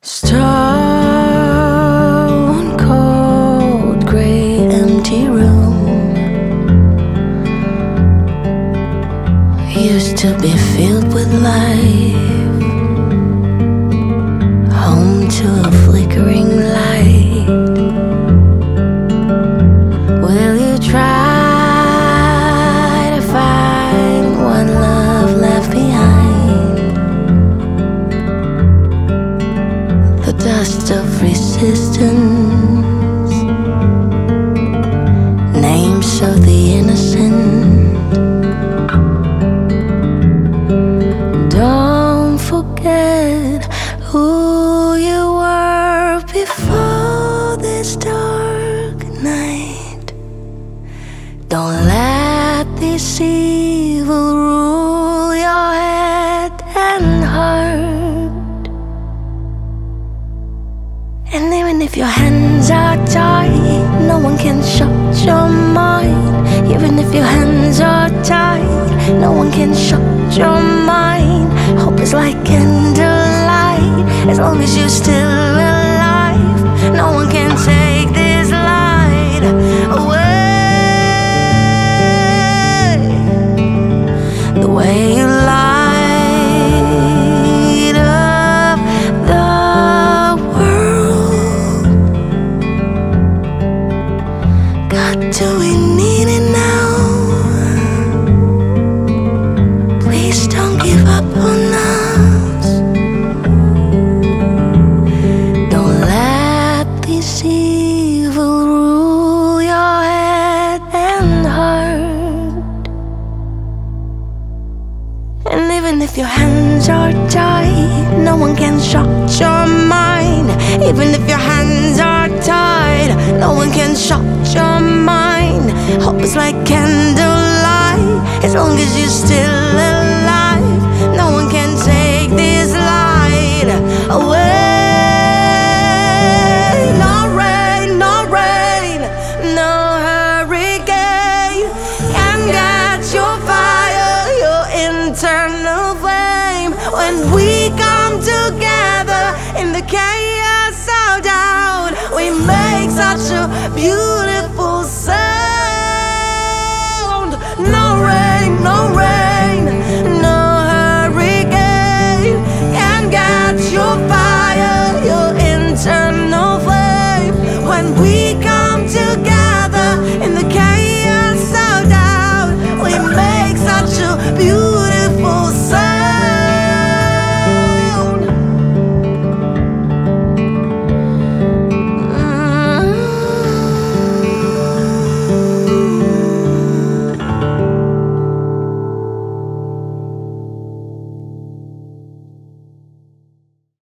Stone cold, grey, empty room used to be filled with life, home to a flickering light. Will you try to find one love left behind? The dust of resistance, names of the innocent. Don't forget who you were before this dark night. Don't let this evil rule your head and heart. And even if your hands are tied, no one can shut your mind. Even if your hands are tied, no one can shut your mind. Hope is like candlelight, as long as you're still alive. No one can take this light away. The way you light up the world. God, do we need it now? Please don't give up on us. Don't let this evil rule your head and heart. And even if your hands are tied, no one can shut your mind. Even if your hands are tied, no one can shut your mind. Hope is like candlelight, as long as you're still alive. No one can take this light away. No rain, no rain, no hurricane can catch your fire, your internal flame. When we come together in the chaos of doubt, we make such a beautiful sound. No rain, no rain, no hurricane can catch your fire.